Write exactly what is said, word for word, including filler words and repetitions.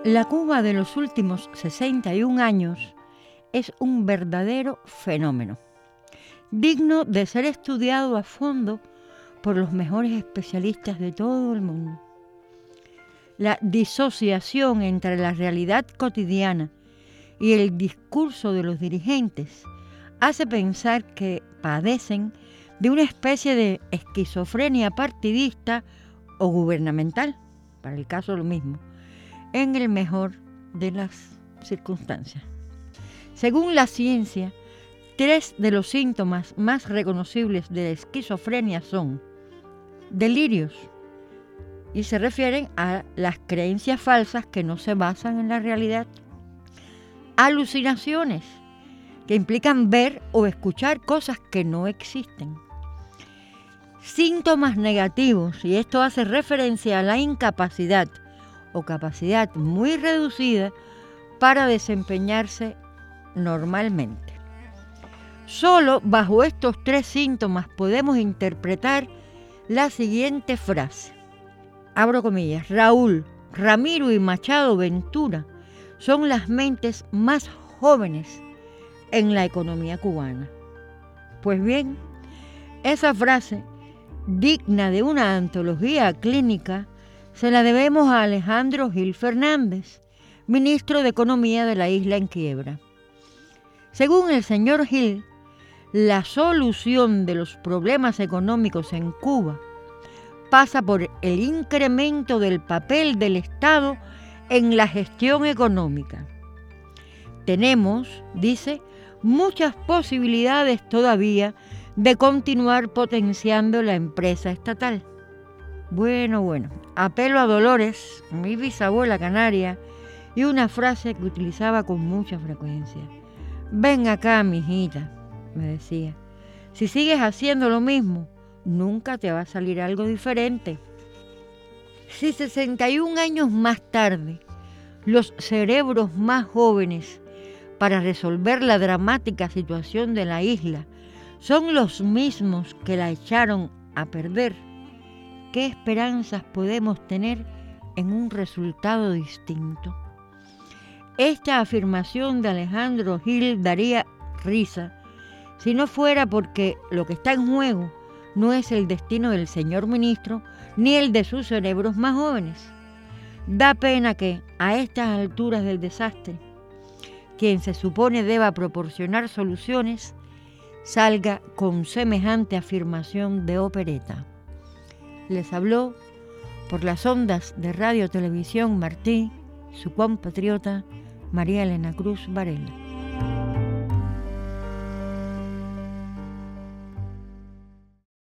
La Cuba de los últimos sesenta y un años es un verdadero fenómeno, digno de ser estudiado a fondo por los mejores especialistas de todo el mundo. La disociación entre la realidad cotidiana y el discurso de los dirigentes hace pensar que padecen de una especie de esquizofrenia partidista o gubernamental, para el caso lo mismo, en el mejor de las circunstancias. Según la ciencia, tres de los síntomas más reconocibles de la esquizofrenia son delirios, y se refieren a las creencias falsas que no se basan en la realidad, alucinaciones, que implican ver o escuchar cosas que no existen, síntomas negativos, y esto hace referencia a la incapacidad o capacidad muy reducida para desempeñarse normalmente. Solo bajo estos tres síntomas podemos interpretar la siguiente frase. Abro comillas, Raúl, Ramiro y Machado Ventura son las mentes más jóvenes en la economía cubana. Pues bien, esa frase, digna de una antología clínica, se la debemos a Alejandro Gil Fernández, ministro de Economía de la isla en quiebra. Según el señor Gil, la solución de los problemas económicos en Cuba pasa por el incremento del papel del Estado en la gestión económica. Tenemos, dice, muchas posibilidades todavía de continuar potenciando la empresa estatal. Bueno, bueno, apelo a Dolores, mi bisabuela canaria, y una frase que utilizaba con mucha frecuencia. Ven acá, mijita, me decía. Si sigues haciendo lo mismo, nunca te va a salir algo diferente. Si sesenta y un años más tarde, los cerebros más jóvenes para resolver la dramática situación de la isla son los mismos que la echaron a perder, ¿qué esperanzas podemos tener en un resultado distinto? Esta afirmación de Alejandro Gil daría risa si no fuera porque lo que está en juego no es el destino del señor ministro ni el de sus cerebros más jóvenes. Da pena que, a estas alturas del desastre, quien se supone deba proporcionar soluciones, salga con semejante afirmación de opereta. Les habló por las ondas de Radio Televisión Martí, su compatriota María Elena Cruz Varela.